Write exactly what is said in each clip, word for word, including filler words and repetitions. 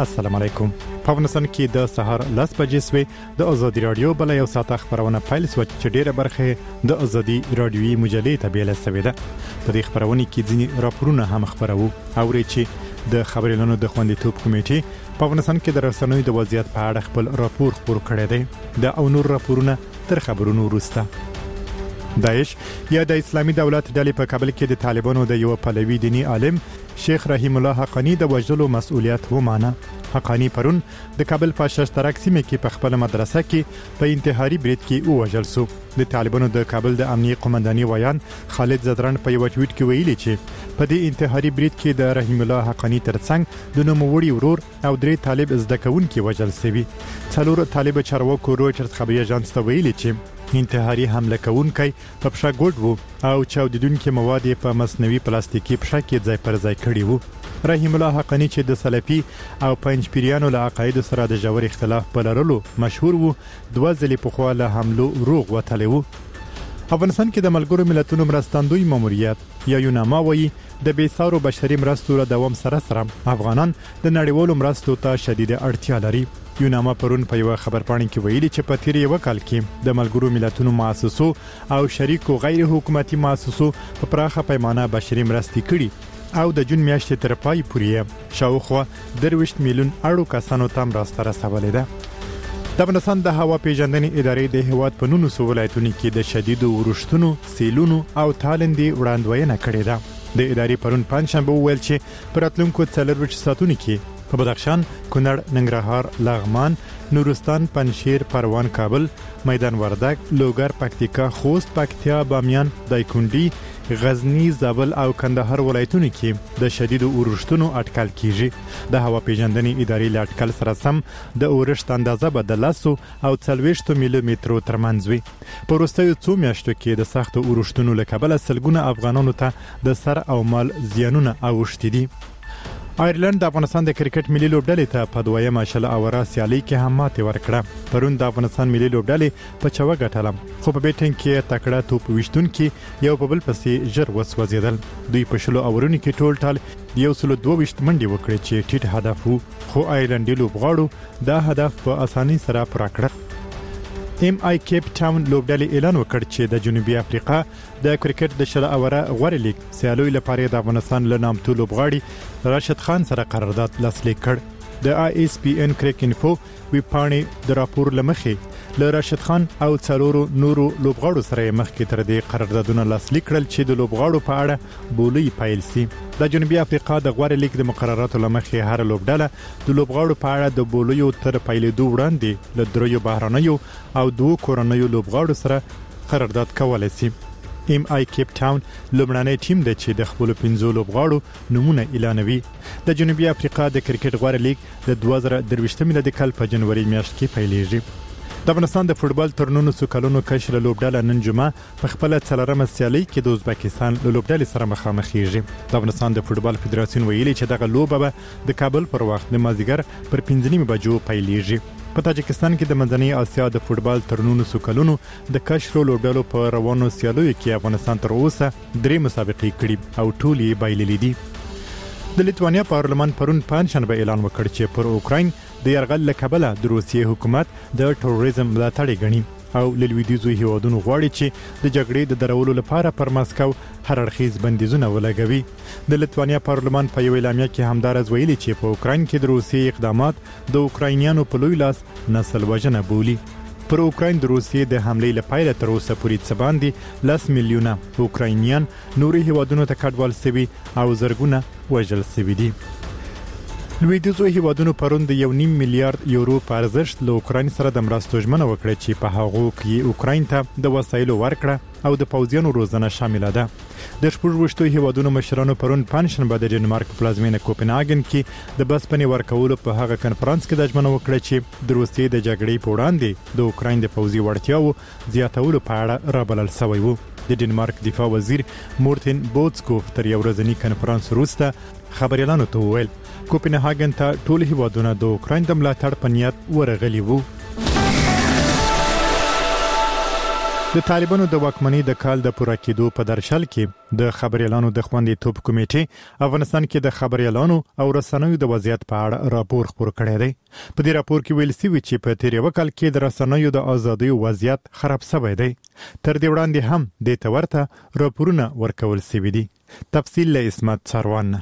السلام علیکم. په افغانستان کې د سهار لس بجې سوې د ازادي رادیو بل یو ساعت خبرونه پیل سو چې ډیره برخه د ازادي رادیوي مجلې ته بیل سوې ده. په دې خبرونه کې ځینې راپورونه هم خبرو او چې د خبرونو د خوندیتوب کمیټې په افغانستان کې د رسنیو د وضعیت په اړه خپل راپور خپور کړی دی. د او نور راپورونه تر خبرونو وروسته. داعش یا د اسلامي دولت ډلې په کابل کې د طالبانو د یو پلوي دینی عالم شیخ رحیم الله حقانی د وژلو مسؤلیت ومانه. حقانی پرون د کابل په ششترک سیمه کې په خپل مدرسه کې په انتحاري برید کې وژل شو. د طالبانو د کابل د امنیه قومنداني ویان خالد زدران په یو ټویټ کې ویلي چې په دې انتحاري برید کې د رحیم الله حقانی ترڅنګ د نوموړي ورور او درې طالب زده کوونکي وژل شوي. څلور طالب چارواکو رويټرز خبري اژانس ته ویلي چې انتحاري حمله کوونکی په پښه ګډ وو او چاودیدونکو مواد په مصنوعي پلاستیکي پښه کې ځای پر ځای کړی وو. رحیم الله حقانی چې د سلفي او پنځپیریانو له عقاید سره د جوړ اختلاف په لرلو مشهور وو، دوه ځلې په خوا له حملو روغ وتلی وو. افغانستان کې د ملګرو ملتونو مرستندوی ماموریت یا یوناما وایي د بیسارو بشري مرستو له دوام سره سره افغانان د نړیوالو مرستو ته شدیده اړتیا لري. یوناما پرون په یو خبرپاڼه کې ویلي چې په تیر یو کال کې د ملګرو ملتونو مؤسسو او شریکو غیر حکومتي مؤسسو په پراخه پیمانه بشري مرستې کړي او د جون میاشتې تر پای پورې شاوخوا درویشت میلیون اړو کسانو ته مرسته رسولې ده. د افغانستان د هوا پیژندنې ادارې د هیواد په نونو ولایتونو کې د شدیدو ورښتونو، سیلونو او تالندې وړاندوینه کړې ده. د ادارې پرون پنځشنبه وویل چې په راتلونکو څلورویشت ساعتونو کې په بدخشان، کونړ، ننګرهار، لغمان، نورستان، پنجشیر، پروان، کابل، میدان وردګ، لوګر، پکتیکا، خوست، پکتیا، بامیان، دایکنډي، غزنی، زابل او کندهار ولایتونو کې د شدیدو اورښتونو اټکل کیږي. د هوا پیژندنې ادارې له اټکل سره سم د اورښت اندازه به د لسو او څلوېښت ملي مترو ترمنځ وي. په وروستیو څو میاشتو کې د سختو اورښتونو له کبله سلګونه افغانانو ته د سر او مال زیانونه اوښتي دي. آیرلند د افغانستان د کرکټ ملي لوبډلې ته په دویمه شل اوره سیالي کې هم ماتې ورکړه. پرون د افغانستان ملي لوبډلې په چوه ګټله، خو په بیټینګ کې تکړه توپ ویشتونکي یو په بل پسې ژر وسوځېدل. دوی په شلو اورونو کې ټول ټال یو سلو دوه ویشت منډې وکړې چې ټیټ هدف وو، خو آیرلندي لوبغاړو دا هدف په اسانۍ سره پوره کړ. ایم آی کیپ ټاون لوبډلې اعلان وکړ چې د جنوبي افریقا د کرکټ د شل اوره غوړ لیګ سیالوي لپاره د افغانستان له نامتو لوبغاړي راشد خان سره قرارداد لاسلیک کړ. د آی ایس پی ان کرک انفو ویبپاڼې د راپور لمخې له راشد خان او څلورو نورو لوبغاړو سره مخکې تر دې قراردادونه لاسلیک کړل چې د لوبغاړو په اړه بولي پایل سي. د جنوبي افریقا د غوړ لیګ د مقرراتو لمخې هر لوبډله د لوبغاړو په اړه د بولیو تر پایلیدو وړاندې له دریو بهرانیو او دوه کورنیو لوبغاړو سره قرارداد کولای شي. ایم آی کیپ ټاون لومړنی ټیم دی چې د خپل پنځو لوبغاړو نمونه اعلانوي. د جنوبي افریقا د کرکټ غوړ لیګ د دوه زره درویشت میلادي کال په جنوري میاشت کې پیلېږي. د افغانستان د فوټبال ترنونو سکلونو کشر لوبډله نن جمعه په خپل څلورمه سیالي کې د ازبکستان لوبډلې سره مخامخېږي. د افغانستان د فوټبال فدراسیون ویلي چې دغه لوبه به د کابل پر وخت د مازیګر پر پنځه نیمې بجو پیلېږي. په تاجکستان کې د منځنۍ اسیا د فوټبال ترنونو سکلونو د کشر لوبډلو په روانو سیالیو کې افغانستان تر اوسه درې مسابقې کړي او ټول یې بایللې دي. د لیتوانیا پارلمان پرون پنځشنبه اعلان وکړ چې پر اوکراین د یرغل له کبله د روسیې حکومت د ټروریزم ملاتړ غني او لویدیزو هیوادونو غواړي چې د جګړې د درولو لپاره پر ماسکو هر اړخیز بندیزونه ولګوي. د لیتوانیا پارلمان په یو اعلامیه کې همدارز ویلي چې په اوکراین کې د روسیې اقدامات د اوکراینیانو په لوی لاس نسل وژنه بولي. پر اوکراین د روسیې د حملې لپاره تر اوسه پورې څه باندې لس میلیونه اوکراینیان نوري هیوادونو ته کډوال شوي او زرګونه وژل شوي دي. لویدیځو هیوادونو پرون د یو نیم میلیارډ یورو په ارزښت له اوکراین سره د مرستو ژمنه وکړه چې په هغو کې اوکراین ته د وسایلو ورکړه او د پوځیانو روزنه شامله ده. د شپږ هیوادونو مشرانو پرون پنځشنبه د ډنمارک پلازمینه کوپنهاګن کې د بسپنې ورکولو په هغه کنفرانس کې د ژمنه وکړه چې د روسیې د جګړې په وړاندې د اوکراین د پوځي وړتیاو زیاتولو په اړه رابلل شوی وو. د ډنمارک دفاع وزیر مورتن بوتسکوف تر یو ورځنی کنفرانس وروسته خبريالانو ته وویل کوپنهاګن ته ټول هیوادونه د اوکراین د ملاتړ په نیت ورغلي وو. د طالبانو د واکمنۍ د کال د پوره کېدو په درشل کې د خبريالانو د خوندیتوب کمیټې افغانستان کې د خبريالانو او رسنیو د وضعیت په اړه راپور خپور کړی دی. په دې راپور کې ویل شوی چې په تیر یو کال کې د رسنیو د ازادۍ وضعیت خراب شوی دی. تر دې وړاندې هم د تورته راپورونه ورکول شوی دي. تفصیل له اسمت سروان.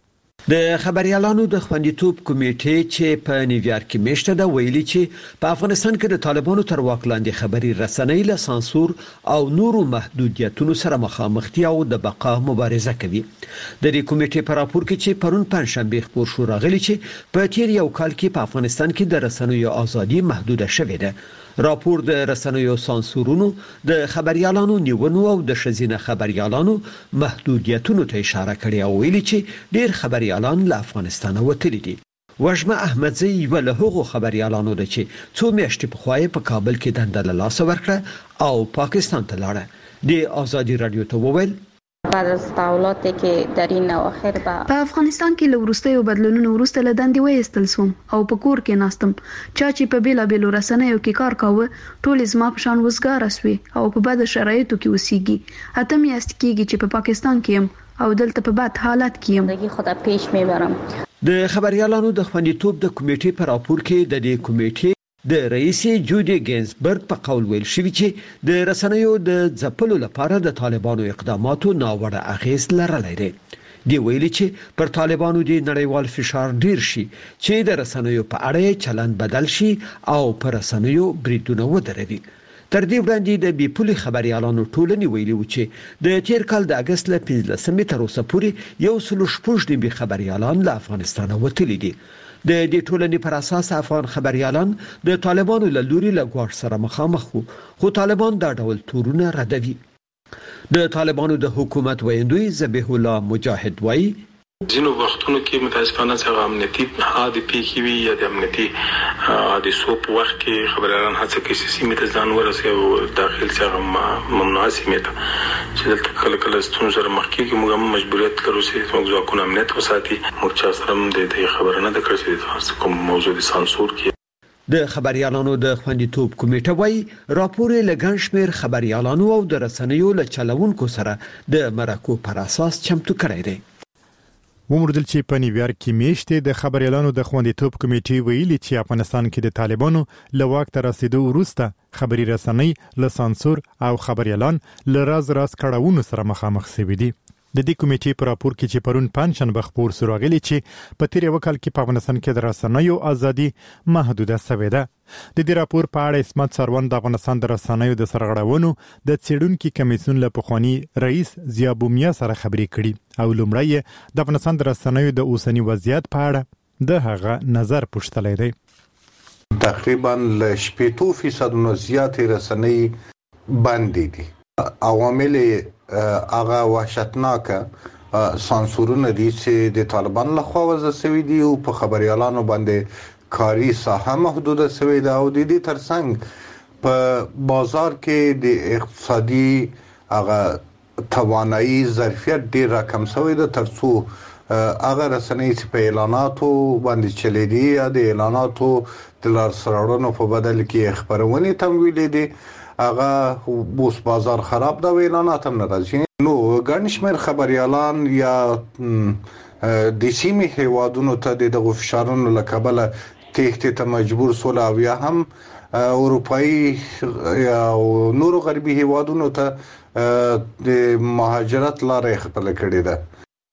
د خبريالانو د خوندیتوب کمیټې چې په نیویارک کې میشته ده ویلي چې په افغانستان کې د طالبانو تر واک لاندې خبري رسنۍ له سانسور او نورو محدودیتونو سره مخامخ دي او د بقا مبارزه کوي. د دې کمیټې په راپور کې چې پرون پنځشنبه خبر شو راغلی چې په تیر یو کال کې په افغانستان کې د رسنیو ازادي محدوده شوې ده. راپور د رسنیو سانسورونو د خبريالانو نیونو او د شزینه خبريالانو محدودیتونو ته اشاره کړې او ویلي چې ډېر خبريالان له افغانستان وتلي دي. وژمه احمدزی یو له هغو خبريالانو ده چې څو میاشتې په خوای په کابل کې دنده له لاس ورکړه او پاکستان ته لاړه. د آزادی رادیو ته وویل بعد از تحولاتی که در این اواخر په افغانستان کې له وروستیو بدلونونو وروسته له دندې وایستل سوم او په کور کې ناستم. چا چې په بیلا بیلو رسنیو کې کار کاوه ټول زما په شان وزګار اسوي او په بد شرایطو کې وسیږي. اته میاشتې کېږي چې په پاکستان کې يم او دلته په بد حالت کې يم. زندگی خود پیش میبرم. د خبريالانو د خوندیتوب د کمیټې په راپور کې د دې کمیټې د رئیس جودي گینزبرګ په قول ویل شوی چې د رسنیو د ځپلو لپاره د طالبانو اقداماتو ناوړه اغیز لرلی دی. دی ویلي چې پر طالبانو د نړیوال فشار ډیر شي چې د رسنیو په اړه چلند بدل شي او پر رسنیو بریدونه ودروي. تر دې وړاندې د بیپولي خبريالانو ټولنې ویلي و چې د تیر کال د اگست ل پنځلسمې تر اوسه پورې یو سل شپږ د خبريالان له افغانستان وتلي دي. د دې ټولنې پر اساس افغان خبريالان د طالبانو له لوري له ګواښ سره مخامخ وو، خو طالبان دا ډول تورونه ردوي. د طالبانو د حکومت ویندوی ذبیح الله مجاهد وایي ځینو وختونو کې متاسفانه څنګه امنیتي حادثه پیښې وي یا د امنیتي حادثو په وخت کې خبريالان هڅه کوي چې سیمه ته ځان ورسوي او داخل څنګه ممنوع سیمه ته چې دلته کله کله ستونزې سره مخ کېږي موږ هم مجبوریت لرو چې موږ ځواکونه امنیت وساتي. موږ چا سره هم د دې خبره نه ده کړې چې کوم موضوع د سانسور کې د خبريالانو د خوندیتوب کمیټه وایي راپور له ګڼ شمېر خبريالانو او د رسنیو له چلوونکو سره د مرکو پر اساس چمتو کړی دی. ومردل چې په نیویارک کې میشته د خبريالانو د خوندیتوب کمیټې ویلي چې افغانستان کې د طالبانو له واک ته رسیدو وروسته خبري رسنۍ له سانسور او خبريالان له راز راز کړهونو سره مخامخ شوي دي. د دې کمیټې په راپور کې چې پرون پنځشنبه خبر شو راغلی چې په تیر یو کال کې په افغانستان کې د رسنیو ازادي محدوده شوې ده. د دې راپور په اړه اسمت سروان د افغانستان د رسنیو د سرغړونو د څېړونکو کمیسیون له پخوانی رئیس ضیا بومیا سره خبرې کړي او لومړی د افغانستان د رسنیو د اوسنی وضعیت په اړه د هغه نظر پوښتلی دی. تقریبا ل شپږ فیصد نو زیات رسنۍ باندې دي. عوامل هغه وحشتناک سانسورونه دي چې د طالبان لخوا وضع شوی دي او په خبريالانو باندې کاری ساحه محدوده شوی ده او د دې ترڅنګ په بازار کې د اقتصادي هغه توانایي ظرفیت ډیر راکم شوی ده ترڅو هغه رسنۍ چې په اعلاناتو باندې چلی دي یا د اعلاناتو د لارښوونو په بدل کې خبرونه تمویل دي هغه بوس بازار خراب دا اعلانات هم ناراضي. نو ګڼ شمېر خبريالان یا د سیمې هیوادونو ته د فشارونو له کبله تېښتې ته مجبور سول او یا هم اروپایي یا نورو غربي هیوادونو ته د مهاجرت لارې خپل کړې ده.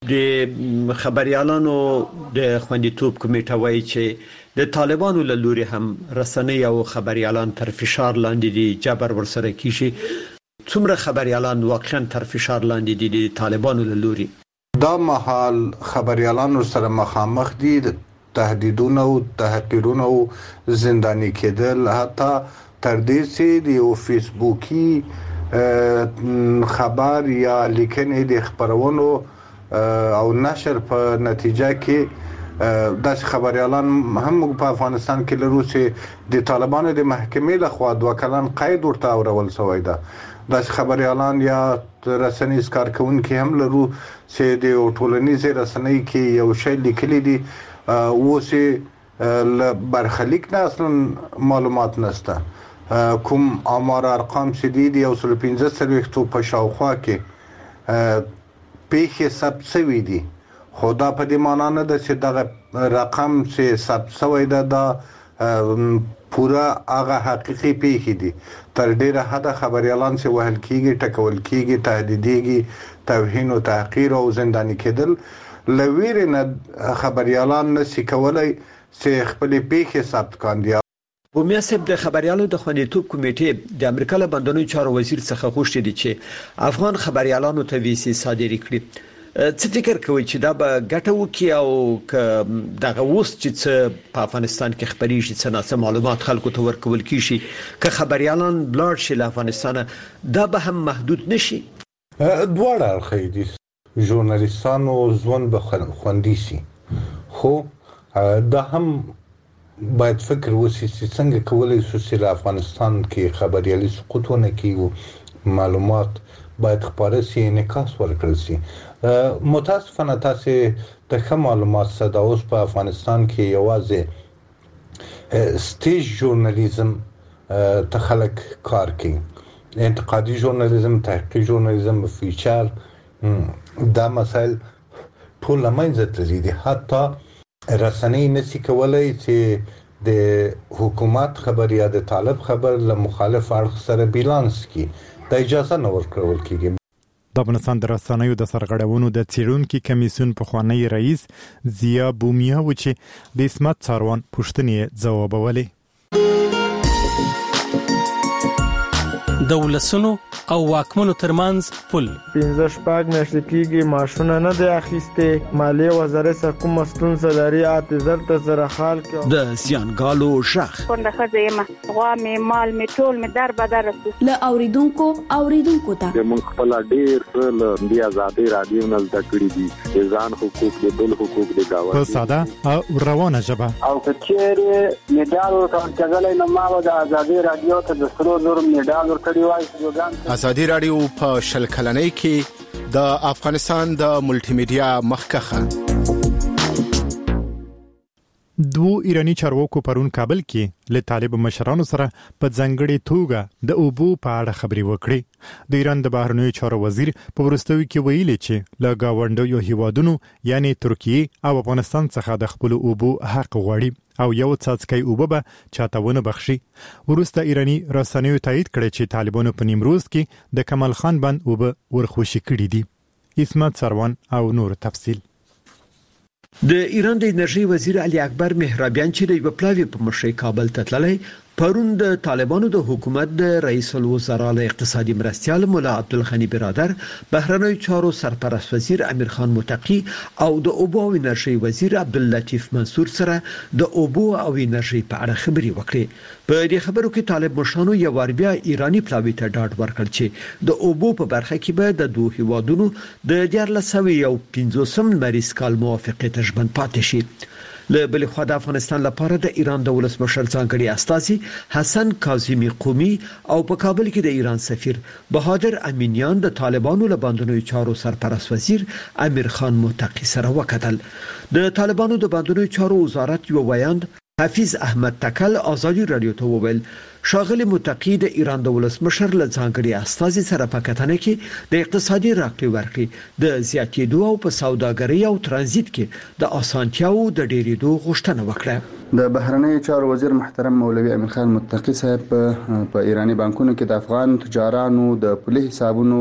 د خبريالانو د خوندیتوب کمیټه وایي چې د طالبانو له لوري هم رسنۍ او خبريالان تر فشار لاندې دي، جبر ورسره کیږي. څومره خبريالان واقعا تر فشار لاندې دي د طالبانو له لوري؟ دا مهال خبريالان سره مخامخ دي تهدیدونه او تحقیرونه او زنداني کېدل، حتی تر دې چې د فیسبوکي خبر یا لیکنې د خبرونو او نشر په نتیجه کې داس خبريالان هم په افغانستان کې لرو چې د طالبانو د محکمې لخوا دوه کلن قید ورته اورول شوی ده. داس خبريالان یا رسنیز کارکونکي هم لرو چې د ټولنیز رسنۍ کې یو شی لیکلي دي او چې برخلیک نه اصلا معلومات نشته. کوم امر ارقام سديدي او سل پنځه سرويختو په شاوخوا کې پیښه ثبت شوې دي خو دا په دې معنی نه ده چې دغه رقم چې ثبت شوی ده دا پورا هغه حقيقي پیښې دي تر ډیره حد خبريالان چې وهل کیږي ټکول کیږي تهدیديږي توهین او تحقیر او زنداني کېدل لویر نه خبريالان نشي کولای چې خپل پیښې ثبت کاندي. بومیا صاحب د خبريالو د خوندیتوب کمیټې د امریکا له بندونو چارو وزیر څخه غوښتي دي چې افغان خبريالانو ته ویسي صادري کړي. څه فکر کوي چې دا به ګټه وکړي او دغه اوس چې په افغانستان کې خبريږي چې ناسم معلومات خلکو ته ورکول کیږي که خبريالان بلار شي له افغانستان دا به هم محدود نشي؟ دواړه اړخې دي ژورنالیستانو ځوان به خوندي شي خو دا هم باید فکر وشي چې څنګه کولای شو چې افغانستان کې خبريالي سقوطونه کوي معلومات باید خبره سي انعکاس ورکړي شي. متاسفانه تاسو د کوم معلومات صدا اوس په افغانستان کې یوازې سټیج ژورنالیزم ته خلک کار کوي انتقادي ژورنالیزم تحقیقي ژورنالیزم فیچر دا مسائل ټول لمنځه تللي دي حتی رسنۍ نشي کولای چې د حکومت خبر یا د طالب خبر له مخالف اړخ سره بیلانس کی د اجازه نه ورکول کیږي. د افغانستان د رسنیو د سرغړونو د څېړونکو کمیسیون په خوانی رئیس ضیا بومیا و چې د اسمت څاروان پوښتنې ځوابولې. د ولسونو او واکمنو ترمنځ پل پنځه شپږ میاشتې کېږي معاشونه نه دی اخیسته مالیه وزارت کوم ستونزه لري اته زر زره خال کې د زیانګالو شخ څنګه خزه غوا می مال می ټول می در بدر له اوریدونکو اوریدونکو ته د مونږ خپل ډیر څه د ازادي رادیو نل تکړی دي ځان حقوق د بل حقوق د گاوه په ساده او روانه ژبه او کچېره میډال ورکړل کېږي نو ما د ازادي رادیو ته د سرو زر میډال ورکړی ازادي رادیو په شل کلنۍ کې د افغانستان د ملټي میډیا مخکخه دوه ایرانی چارواکو پرون کابل کې له طالب مشرانو سره په ځنګړې توګه د اوبو په اړه خبري وکړي. د ایران د بهرنیو چارو وزیر په ورستوي کې ویلي چې له گاونډیو هیوادونو یعنی ترکیه او افغانستان څخه د خپل اوبو حق غواړي او یو څاڅکی اوبه به چاتهونه بخشي. ورسته ایرانی رسنیو تایید کړي چې طالبانو په نیمروز کې د کمال خان بند اوبه ورخوشي کړي دي. اسمت څاروان او نور تفصیل. د ایران د انرژي وزیر علي اکبر مهرابیان چې د یوپلاوی په مشرۍ کابل ته تللی پرون د طالبانو د حکومت د رئیس الوزرا له اقتصادي مرستيال مولا عبدالغنی برادر بهرنیو چارو سرپرست وزیر امیر خان متقی او د اوبو او انرژي وزیر عبداللطیف منصور سره د اوبو او انرژي په اړه خبري وکړي. په دې خبرو کې طالب مشرانو یو ور بیا ایرانی پلاوی ته ډاډ ورکړ چې د اوبو په برخه کې به د دوه هیوادونو د دیارلسوي او پنځوسم مریض کال موافقه ته ژوند پاتې شي. له بل خوا د افغانستان لپاره د ایران د ولسمشر ځانګړي استازي حسن کاظمی قومي او په کابل کې د ایران سفیر بهادر امینیان د طالبانو له بندونو چارو سرپرست وزیر امیر خان متقی سره وکتل. د طالبانو د بندونو چارو وزارت یو ویاند حفیظ احمد تکل آزادی رادیو ته وویل شاغلی متقی د ایران د ولسمشر له ځانګړي استازي سره په کتنه کې د اقتصادي راکړې ورکړې د زیاتېدو او په سوداګرۍ او ترانزیت کې د اسانتیاو د ډېرېدو غوښتنه وکړه. د بهرنیو چارو وزیر محترم مولوي امیر خان متقی صاحب په ایرانی بانکونو کې د افغان تجارانو د پولی حسابونو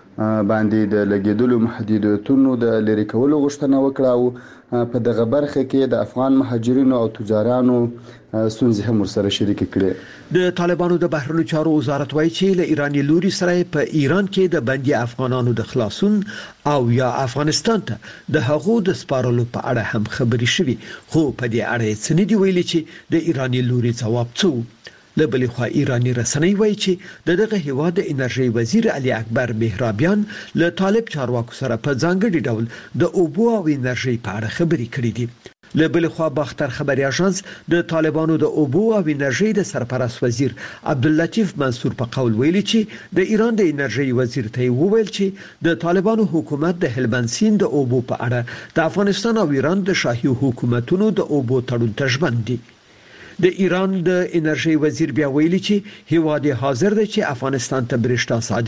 باندې د لګیدلو محدودیتونو د لری کولو غوښتنه وکړه او په دغه برخه کې د افغان مهاجرینو او تجارانو ستونزې هم ورسره شریک کړي. د طالبانو د بهرنیو چارو وزارت وایي چې له ایرانی لوري سره په ایران کې د بندي افغانانو د خلاصون او یا افغانستان ته د هغو د سپارلو په اړه هم خبري شوي خو په دې اړه څه نه دی ویلي چې د ایرانی لوري ځواب څه. له بل خوا ایرانی رسنۍ وایي چې دغه هیواد د انرژي وزیر علي اکبر مهرابیان له طالب چارواکو سره په ځانګړي ډول د اوبو او انرژي په اړه خبري کړې دي. له بل خوا باختر خبري اژانس د طالبانو د اوبو او انرژي د سرپرست وزیر عبداللطیف منصور په قول ویلي چې د ایران د انرژي وزیر ته وویل چې د طالبانو حکومت د هلمند سیند د اوبو په اړه د افغانستان او ایران د شاهي حکومتونو د اوبو تړون ته ژمن دي. د ایران د انرژي وزیر بیا ویلي چې هیواد حاضر دی چې افغانستان ته برېښنا صادره